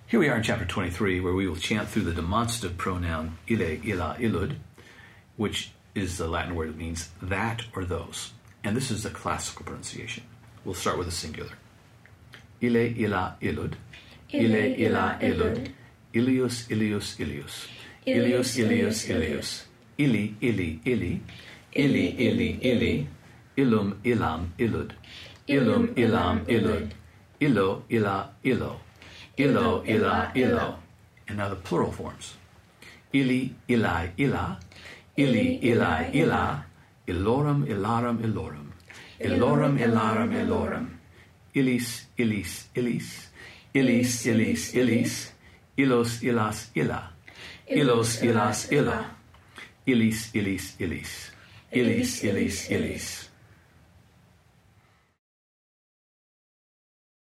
Here we are in chapter 23, where we will chant through the demonstrative pronoun ille, illa, illud, which is the Latin word that means that or those. And this is the classical pronunciation. We'll start with the singular. Ille, illa, illud. Ille, illa, illud. Ilius, ilius, ilius. Ilius, ilius, ilius. Ili, ili, ili. Ili, ili, ili. Illum, illam, illud. Illum, illam, illud. Illo, illa, illo. Illo, illa, illo. And now the plural forms. Ili, illi, illa. Ili, illi, illa. Illorum, illarum, illorum. Illorum, illarum, illorum. Illis, illis, illis. Illis, illis, illis. Illos, illas, illa. Illos, illas, illa. Illis, illis, illis. Illis, illis, illis.